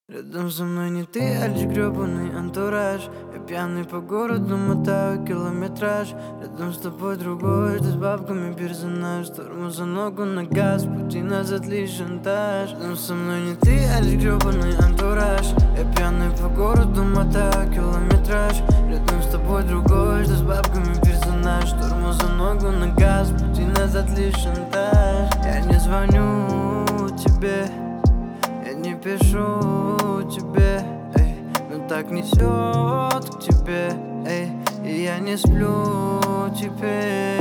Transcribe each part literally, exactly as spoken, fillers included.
Рядом со мной не ты, а лишь гребаный антураж. Я пьяный по городу, мотаю километраж. Рядом с тобой другой, ты с бабками персонаж. Тормоза ногу на газ, пути назад лишь шантаж. Рядом со мной не ты, а лишь гребаный антураж. Я пьяный по городу, мотаю километраж. Рядом с тобой другой, ты с бабками персонаж. Тормоза ногу на газ, пути назад лишь шантаж. Я не звоню тебе, я не пишу тебе, эй, но так несет к тебе, эй, и я не сплю теперь.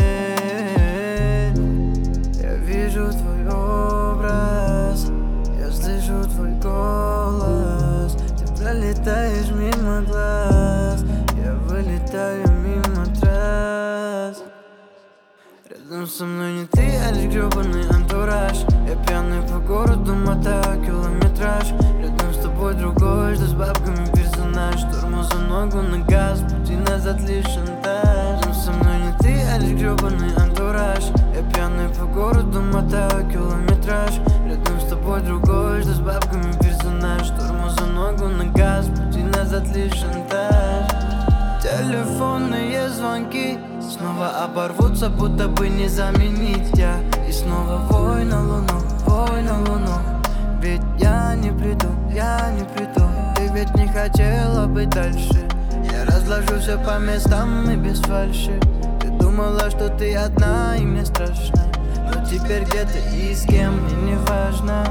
Я вижу твой образ, я слышу твой голос. Ты пролетаешь мимо глаз, я вылетаю мимо трасс. Рядом со мной не ты, а лишь гребаный антураж. Я пьяный по городу, мотаю километраж. Рядом с тобой другой, что с бабками персонаж. Тормоза ногу на газ, пути назад лишь шантаж. Рядом со мной не ты, а лишь гребаный антураж. Я пьяный по городу, мотаю километраж. Рядом с тобой другой, что с бабками персонаж. Тормоза ногу на газ, пути назад лишь шантаж. Телефонные звонки снова оборвутся, будто бы не заменить я. И снова вой на луну, вой на луну. Ведь я не приду, я не приду. Ты ведь не хотела быть дальше. Я разложу все по местам и без фальши. Ты думала, что ты одна и мне страшно, но теперь где ты и с кем, мне не важно.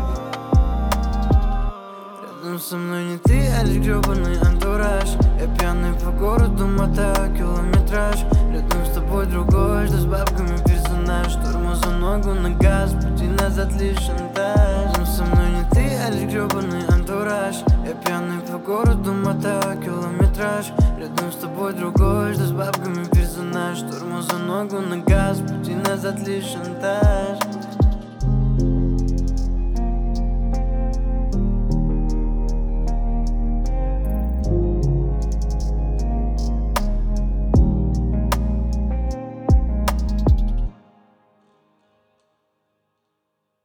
Рядом со мной не ты, а лишь гребаный антураж. Я пьяный по городу, мотаю километраж. Рядом с тобой другой, что с бабками персонаж. Тормоза ногу на газ, пути назад лишь шантаж. Рядом со мной не ты, а лишь гребаный антураж. Я пьяный по городу, мотаю километраж. Рядом с тобой другой, что с бабками персонаж. Тормоза ногу на газ, пути назад лишь шантаж.